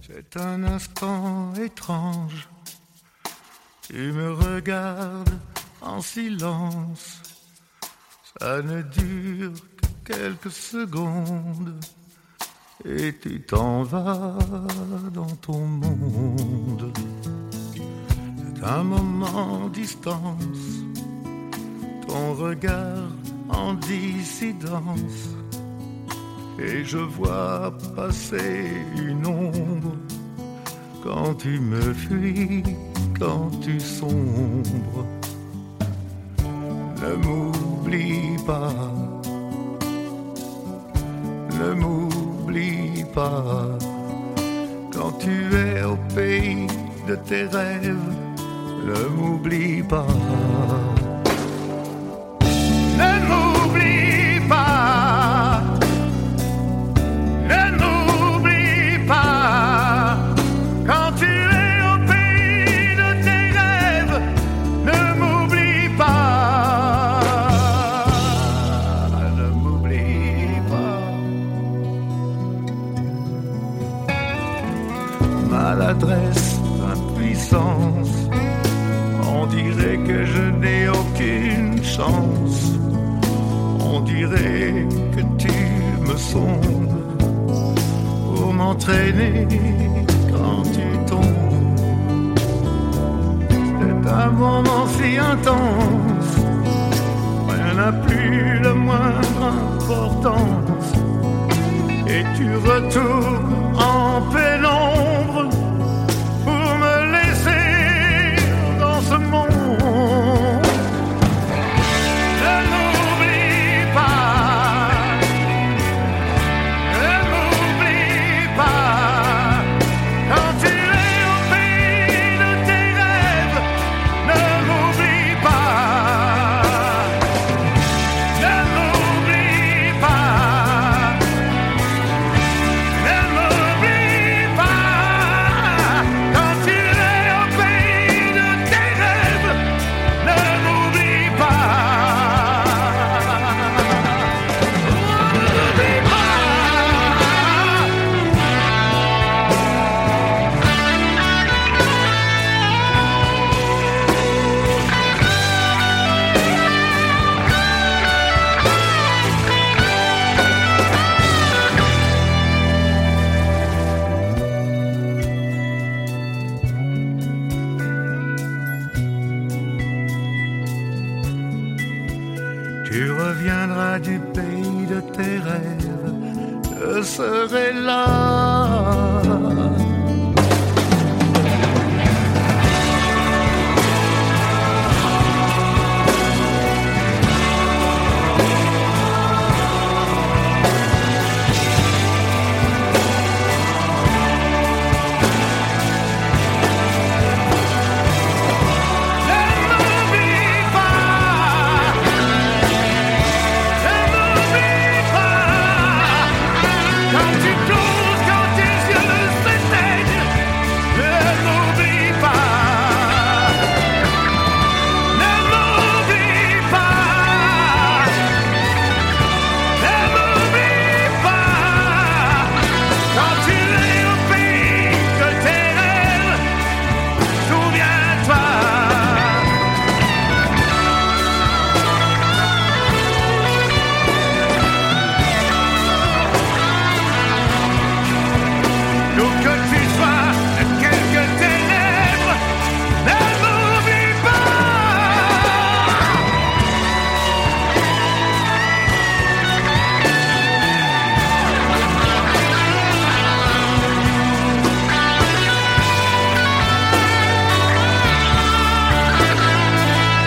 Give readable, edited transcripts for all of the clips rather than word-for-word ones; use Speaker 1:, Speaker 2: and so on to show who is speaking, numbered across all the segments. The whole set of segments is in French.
Speaker 1: C'est un instant étrange. Tu me regardes en silence. Ça ne dure que quelques secondes. Et tu t'en vas dans ton monde. C'est un moment distance. Ton regard en dissidence. Et je vois passer une ombre. Quand tu me fuis, quand tu sombres. Ne m'oublie pas. Ne m'oublie pas. Quand tu es au pays de tes rêves, ne m'oublie pas. Ne m'oublie pas. Ne m'oublie pas. Quand tu es au pays de tes rêves, ne m'oublie pas. Ne m'oublie pas. Maladresse, impuissance, on dirait que je n'ai aucune chance. On dirait que tu me sondes pour m'entraîner quand tu tombes. C'est un moment si intense, rien n'a plus la moindre importance. Et tu retournes en pénombre pour me laisser dans ce monde. Tu reviendras du pays de tes rêves, je serai là.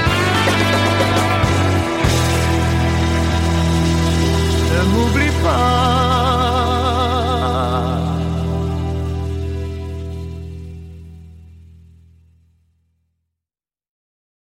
Speaker 1: Ne m'oublie pas.